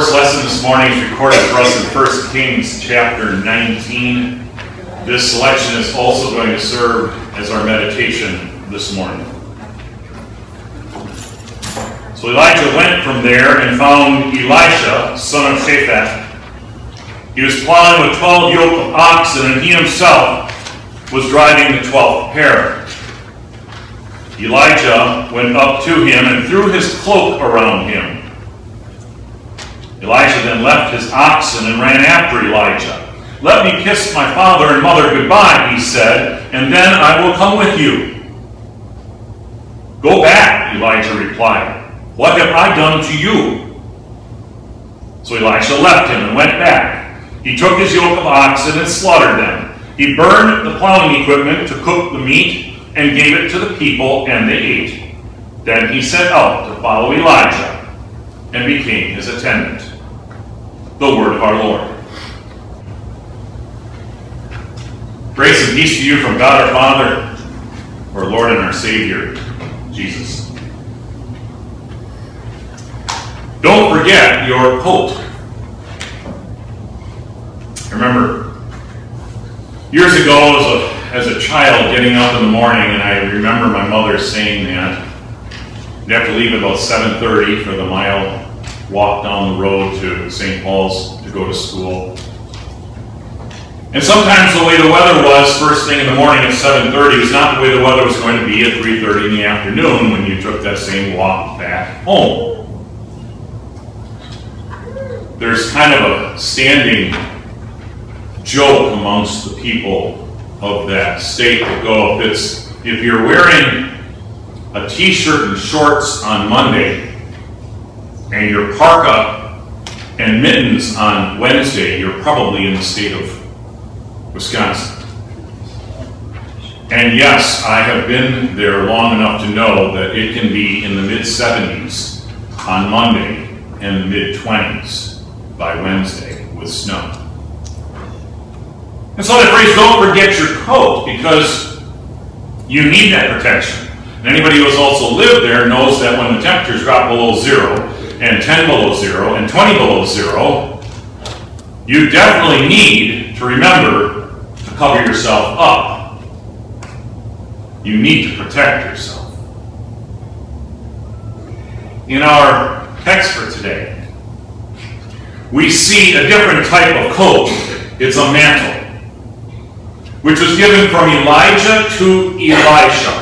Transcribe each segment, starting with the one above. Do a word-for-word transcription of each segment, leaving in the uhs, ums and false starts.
first lesson this morning is recorded for us in First Kings chapter nineteen. This selection is also going to serve as our meditation this morning. So Elijah went from there and found Elisha, son of Shaphat. He was plowing with twelve yoke of oxen, and he himself was driving the twelfth pair. Elijah went up to him and threw his cloak around him. Elisha then left his oxen and ran after Elijah. "Let me kiss my father and mother goodbye," he said, "and then I will come with you." "Go back," Elijah replied. "What have I done to you?" So Elisha left him and went back. He took his yoke of oxen and slaughtered them. He burned the plowing equipment to cook the meat and gave it to the people, and they ate. Then he set out to follow Elijah and became his attendant. The word of our Lord. Grace and peace to you from God our Father, our Lord and our Savior, Jesus. Don't forget your coat. I remember years ago as a, as a child getting up in the morning, and I remember my mother saying that you'd have to leave at about seven thirty for the mile walk down the road to Saint Paul's to go to school. And sometimes the way the weather was first thing in the morning at seven thirty was not the way the weather was going to be at three thirty in the afternoon when you took that same walk back home. There's kind of a standing joke amongst the people of that state that go, if it's if you're wearing a t-shirt and shorts on Monday and your parka and mittens on Wednesday, you're probably in the state of Wisconsin. And yes, I have been there long enough to know that it can be in the mid seventies on Monday and the mid twenties by Wednesday with snow. And so the phrase, don't forget your coat, because you need that protection. And anybody who has also lived there knows that when the temperatures drop below zero, and ten below zero, and twenty below zero, you definitely need to remember to cover yourself up. You need to protect yourself. In our text for today, we see a different type of coat. It's a mantle, which was given from Elijah to Elisha.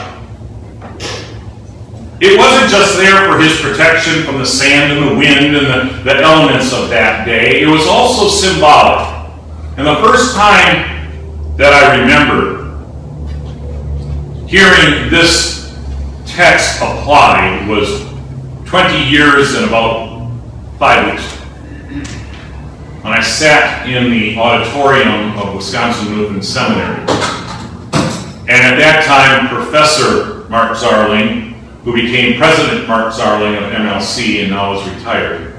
It wasn't just there for his protection from the sand and the wind and the, the elements of that day. It was also symbolic. And the first time that I remember hearing this text applied was twenty years and about five weeks when I sat in the auditorium of Wisconsin Lutheran Seminary. And at that time, Professor Mark Zarling, who became President Mark Zarling of M L C and now is retired,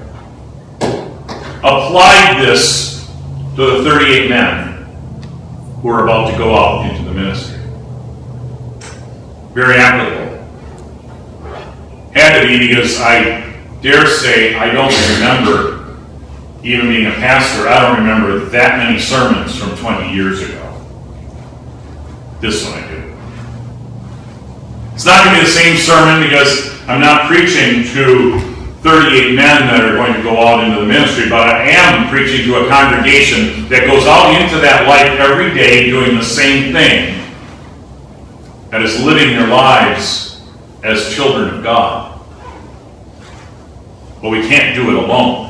applied this to the thirty-eight men who were about to go out into the ministry. Very applicable. Had to be, because I dare say I don't remember, even being a pastor, I don't remember that many sermons from twenty years ago. This one I do. It's not going to be the same sermon, because I'm not preaching to thirty-eight men that are going to go out into the ministry, but I am preaching to a congregation that goes out into that life every day doing the same thing, that is living their lives as children of God. But we can't do it alone.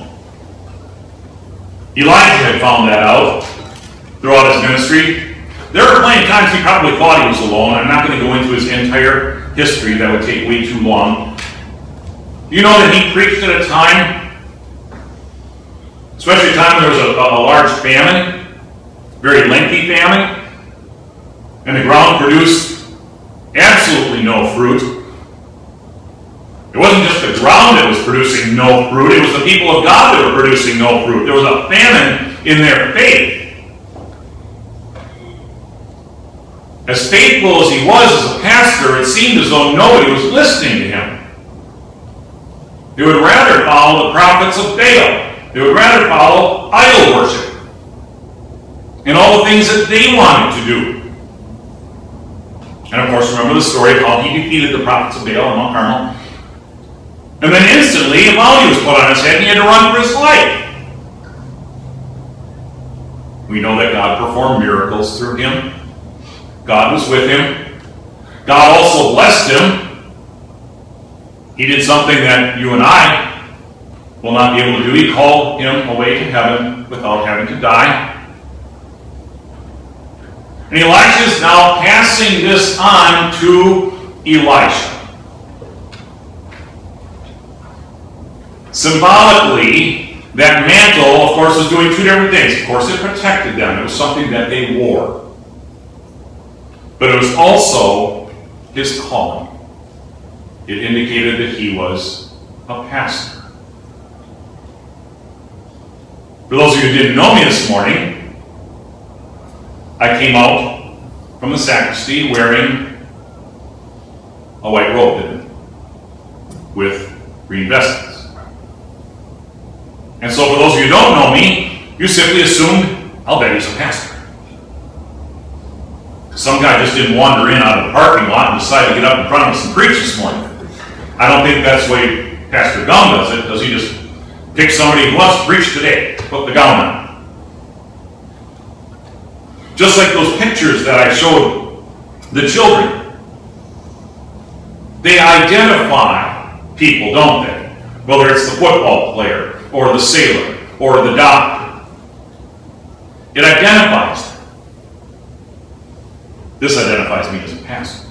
Elijah had found that out throughout his ministry. There were plenty of times he probably thought he was alone. I'm not going to go into his entire history. That would take way too long. You know that he preached at a time, especially a time when there was a, a large famine, very lengthy famine, and the ground produced absolutely no fruit. It wasn't just the ground that was producing no fruit, it was the people of God that were producing no fruit. There was a famine in their faith. As faithful as he was as a pastor, it seemed as though nobody was listening to him. They would rather follow the prophets of Baal. They would rather follow idol worship and all the things that they wanted to do. And of course, remember the story of how he defeated the prophets of Baal on Mount Carmel. And then instantly, a bounty was put on his head and he had to run for his life. We know that God performed miracles through him. God was with him. God also blessed him. He did something that you and I will not be able to do. He called him away to heaven without having to die. And Elijah is now passing this on to Elisha. Symbolically, that mantle, of course, was doing two different things. Of course, it protected them. It was something that they wore. But it was also his calling. It indicated that he was a pastor. For those of you who didn't know me this morning, I came out from the sacristy wearing a white robe with green vestments. And so for those of you who don't know me, you simply assumed, I'll bet he's a pastor. Some guy just didn't wander in out of the parking lot and decide to get up in front of us and preach this morning. I don't think that's the way Pastor Gum does it. Does he just pick somebody who wants to preach today, put the gown on? Just like those pictures that I showed the children. They identify people, don't they? Whether it's the football player, or the sailor, or the doctor. It identifies them. This identifies me as a pastor.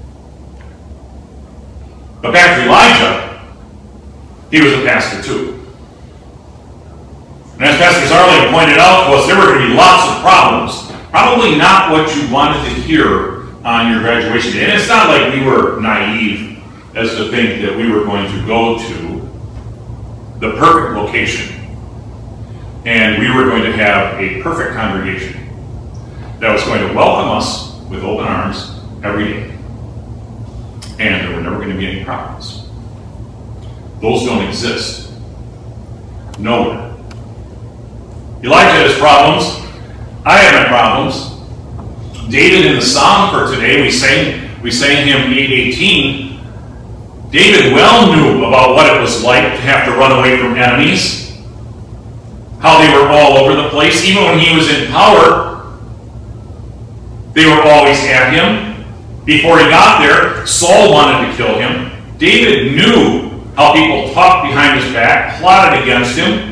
But back to Elijah, he was a pastor too. And as Pastor Zarling pointed out to us, there were going to be lots of problems. Probably not what you wanted to hear on your graduation day. And it's not like we were naive as to think that we were going to go to the perfect location and we were going to have a perfect congregation that was going to welcome us with open arms every day. And there were never going to be any problems. Those don't exist. Nowhere. Elijah had his problems. I had my problems. David in the Psalm for today, we sang, we sang him eight eighteen. David well knew about what it was like to have to run away from enemies. How they were all over the place. Even when he was in power, they were always at him. Before he got there, Saul wanted to kill him. David knew how people talked behind his back, plotted against him.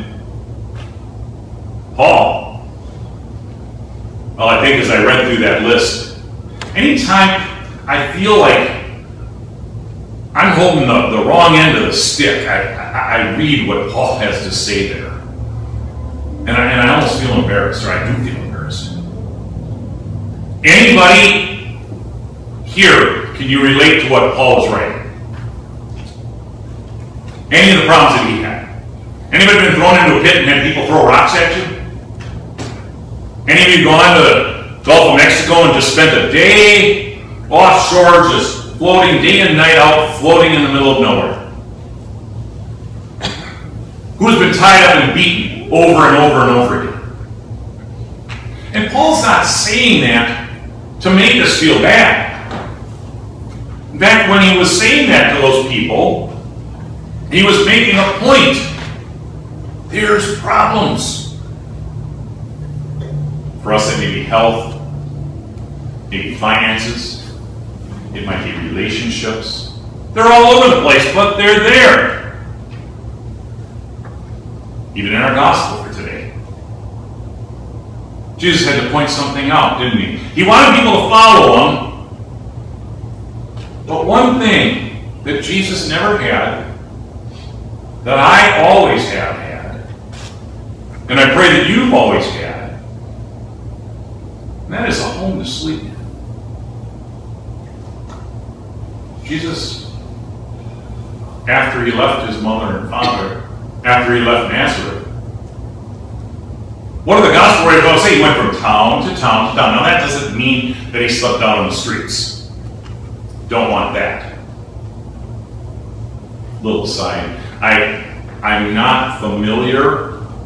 Paul. Well, I think as I read through that list, anytime I feel like I'm holding the, the wrong end of the stick, I, I, I read what Paul has to say there. And I, and I almost feel embarrassed, or I do feel embarrassed. Anybody here, can you relate to what Paul was writing? Any of the problems that he had? Anybody been thrown into a pit and had people throw rocks at you? Any of you gone to the Gulf of Mexico and just spent a day offshore just floating day and night out, floating in the middle of nowhere? Who's been tied up and beaten over and over and over again? And Paul's not saying that to make us feel bad. In fact, when he was saying that to those people, he was making a point. There's problems. For us, it may be health, maybe finances, it might be relationships. They're all over the place, but they're there. Even in our gospel for today. Jesus had to point something out, didn't he? He wanted people to follow him. But one thing that Jesus never had, that I always have had, and I pray that you've always had, and that is a home to sleep in. Jesus, after he left his mother and father, after he left Nazareth, what do the gospel writers always say? He went from town to town to town. Now that doesn't mean that he slept out on the streets. Don't want that. Little aside, I, I'm not familiar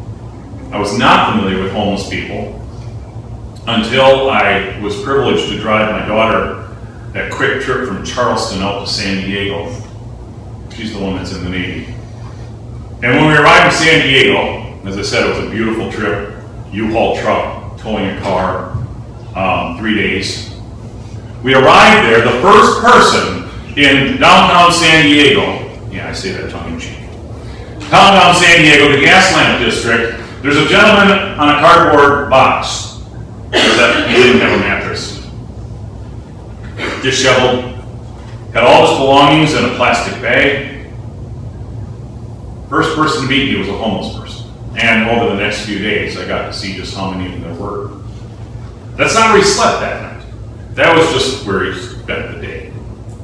I was not familiar with homeless people until I was privileged to drive my daughter that quick trip from Charleston out to San Diego. She's the one that's in the Navy. And when we arrived in San Diego, as I said, it was a beautiful trip. U-Haul truck, towing a car, um, three days. We arrived there, the first person in downtown San Diego, yeah, I say that tongue-in-cheek, downtown San Diego, the Gaslamp District, there's a gentleman on a cardboard box that he didn't have a mattress. Disheveled, had all his belongings in a plastic bag. First person to meet me was a homeless person. And over the next few days, I got to see just how many of them there were. That's not where he slept that night. That was just where he spent the day.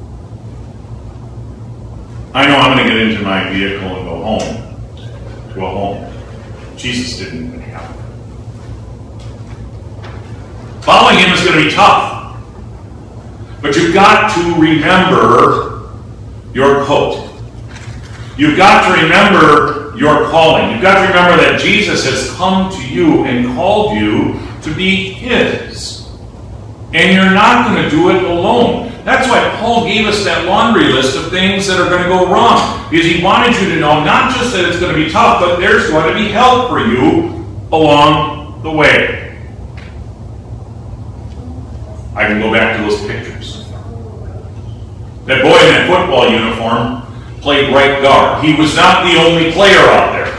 I know I'm going to get into my vehicle and go home, to a home. Jesus didn't even have it. Following him is going to be tough. But you've got to remember your coat. You've got to remember your calling. You've got to remember that Jesus has come to you and called you to be his. And you're not going to do it alone. That's why Paul gave us that laundry list of things that are going to go wrong. Because he wanted you to know not just that it's going to be tough, but there's going to be help for you along the way. I can go back to those pictures. That boy in that football uniform played right guard. He was not the only player out there.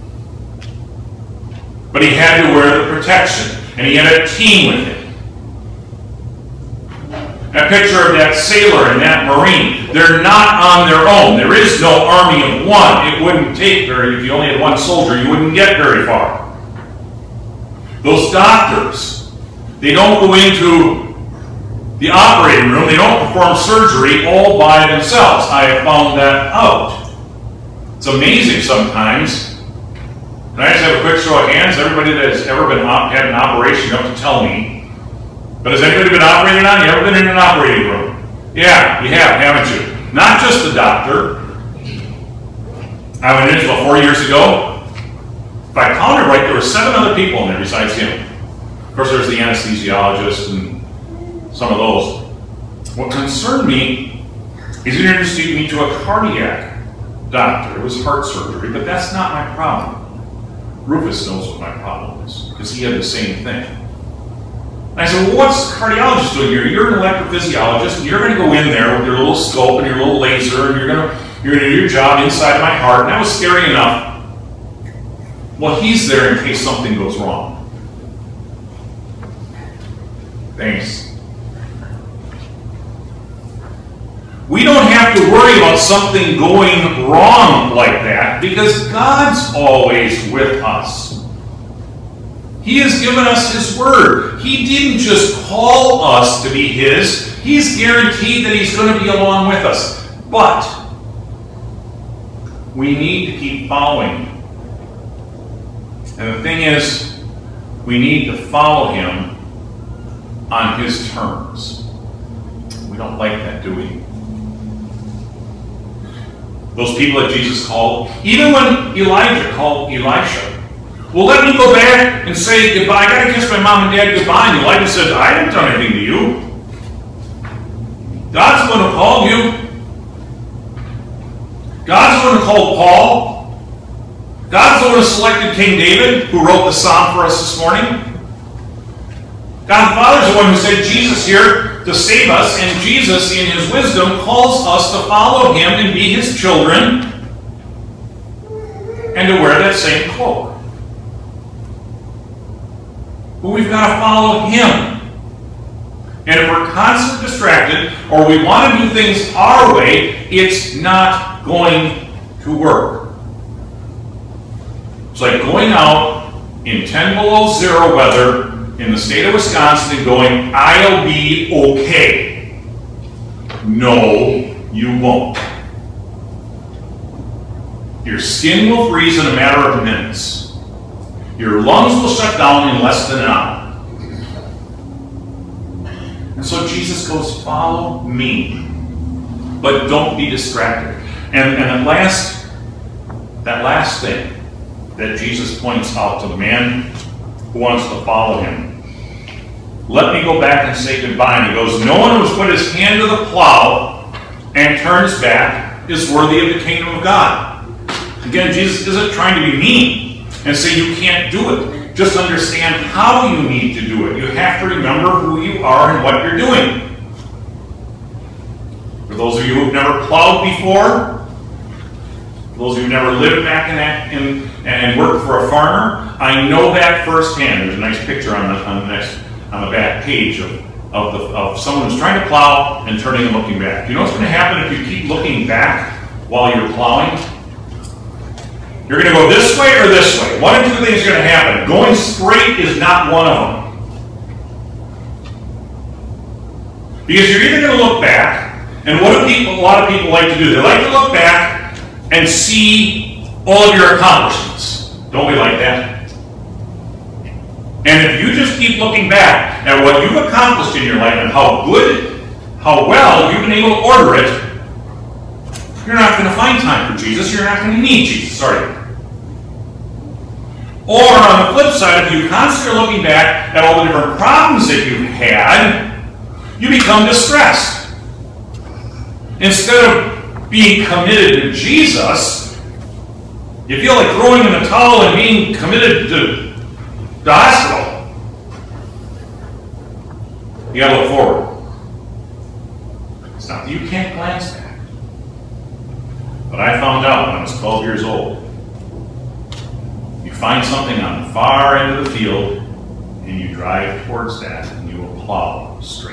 But he had to wear the protection. And he had a team with him. That picture of that sailor and that Marine, they're not on their own. There is no army of one. It wouldn't take very, if you only had one soldier, you wouldn't get very far. Those doctors, they don't go into the operating room, they don't perform surgery all by themselves. I have found that out. It's amazing sometimes. Can I just have a quick show of hands? Everybody that's ever been op- had an operation, you have to tell me. But has anybody been operated on? You ever been in an operating room? Yeah, you have, haven't you? Not just the doctor. I went into it four years ago. If I counted right, there were seven other people in there besides him. Of course, there's the anesthesiologist and some of those. What concerned me is he introduced me to a cardiac doctor. It was heart surgery, but that's not my problem. Rufus knows what my problem is, because he had the same thing. And I said, well, what's the cardiologist doing here? You're an electrophysiologist, and you're going to go in there with your little scope and your little laser, and you're going to you're going to do your job inside my heart. And that was scary enough. Well, he's there in case something goes wrong. Thanks. We don't have to worry about something going wrong like that, because God's always with us. He has given us his word. He didn't just call us to be his. He's guaranteed that he's going to be along with us. But we need to keep following. And the thing is, we need to follow him on his terms. We don't like that, do we? Those people that Jesus called, even when Elijah called Elisha, well, let me go back and say goodbye. I got to kiss my mom and dad goodbye. And Elijah said, I haven't done anything to you. God's the one who called you. God's the one who called Paul. God's the one who selected King David, who wrote the psalm for us this morning. God the Father is the one who sent Jesus here to save us, and Jesus, in his wisdom, calls us to follow him and be his children, and to wear that same cloak. But we've got to follow him. And if we're constantly distracted, or we want to do things our way, it's not going to work. It's like going out in ten below zero weather in the state of Wisconsin and going, I'll be okay. No, you won't. Your skin will freeze in a matter of minutes. Your lungs will shut down in less than an hour. And so Jesus goes, follow me. But don't be distracted. And, and that last, that last thing, that Jesus points out to the man who wants to follow him. Let me go back and say goodbye. And he goes, no one who has put his hand to the plow and turns back is worthy of the kingdom of God. Again, Jesus isn't trying to be mean and say you can't do it. Just understand how you need to do it. You have to remember who you are and what you're doing. For those of you who've never plowed before, for those of you who've never lived back in that in, and worked for a farmer, I know that firsthand. There's a nice picture on the, on the next on the back page of, of, the, of someone who's trying to plow and turning and looking back. You know what's going to happen if you keep looking back while you're plowing? You're going to go this way or this way. One of two things are going to happen. Going straight is not one of them. Because you're either going to look back, and what do people, a lot of people like to do? They like to look back and see all of your accomplishments. Don't we like that? And if you just keep looking back at what you've accomplished in your life and how good, how well you've been able to order it, you're not going to find time for Jesus. You're not going to need Jesus, sorry. Or on the flip side, if you constantly are looking back at all the different problems that you've had, you become distressed. Instead of being committed to Jesus, you feel like throwing in the towel and being committed to the hospital. You gotta look forward. It's not that you can't glance back. But I found out when I was twelve years old, you find something on the far end of the field, and you drive towards that, and you will plow straight.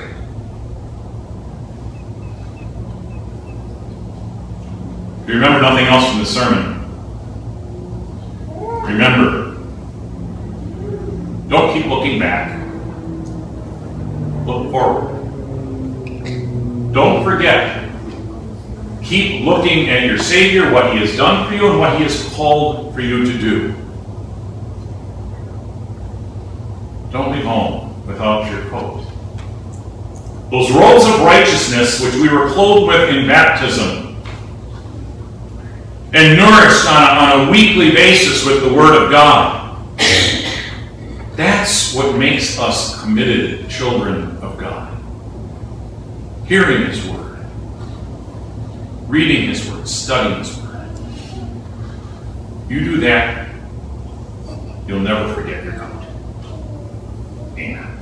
If you remember nothing else from the sermon, remember, don't keep looking back. Look forward. Don't forget. Keep looking at your Savior, what He has done for you, and what He has called for you to do. Don't leave home without your coat. Those robes of righteousness which we were clothed with in baptism and nourished on, on a weekly basis with the Word of God, that's what makes us committed children of God. Hearing His Word, reading His Word, studying His Word. You do that, you'll never forget your coat. Amen.